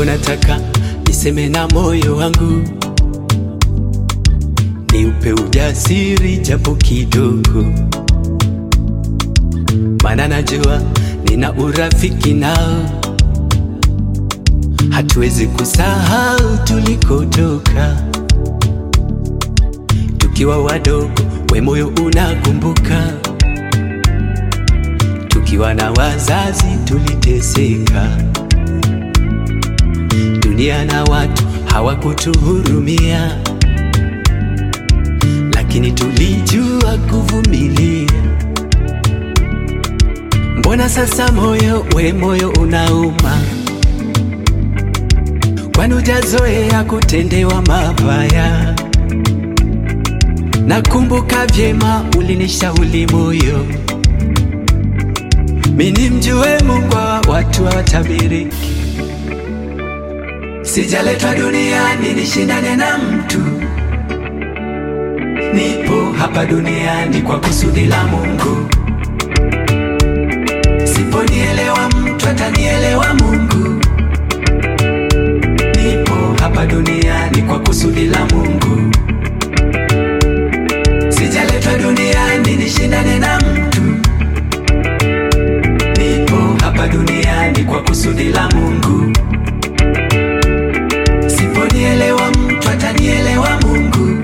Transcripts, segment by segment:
Leo nataka niseme na moyo wangu, niupe ujasiri japo kidogo, maana najua nina urafiki nao. Hatuwezi kusahau tulikotoka, tukiwa wadogo we moyo unakumbuka. Tukiwa na wazazi tuliteseka, dunia na watu hawakutuhurumia, lakini tulijua kuvumilia. Mbona sasa moyo unauma? Kwani hujazoea kutendewa mabaya? Nakumbuka vyema ulinishauri moyo, mimi mjue Mungu wa watu hawatabiriki. Sijaletwa duniani nishindane na mtu, nipo hapa duniani kwa kusudi la Mungu. Siponielewa mtu atanielewa Mungu. Nipo hapa duniani kwa kusudi la Mungu. Sijaletwa duniani nishindane na mtu, nipo hapa duniani kwa kusudi la Mungu. Siponielewa mtu atanielewa Mungu.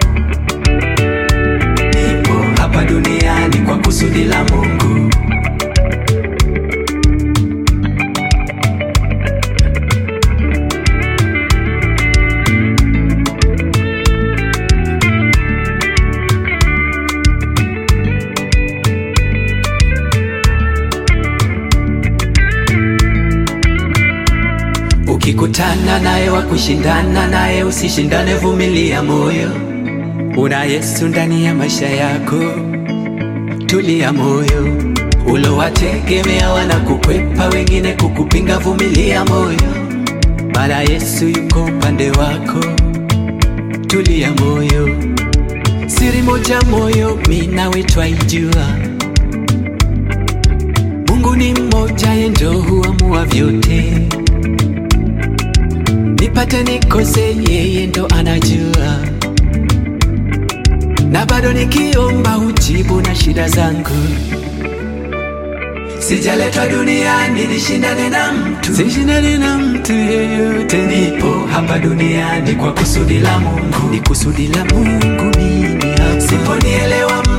Nipo hapa duniani kwa kusudi la Mungu. Ukikutana naye wa kushindana naye, usishindane, vumilia moyo. Una Yesu ndani ya maisha yako, tulia moyo. Ulowategemea wanakukwepa, wengine kukupinga, vumilia moyo, maana Yesu yuko upande wako, tulia moyo. Siri moja moyo mimi nawe twaijua, Mungu ni mmoja, yeye ndo huamua vyote. Nipate nikose, yeye ndo anajua, na bado nikiomba hujibu na shida zangu. Sijaletwa duniani nishindane na mtu, sishindane na mtu yeyote. Nipo hapa duniani kwa kusudi la Mungu, ni kusudi la Mungu mimi hapa. Siponielewa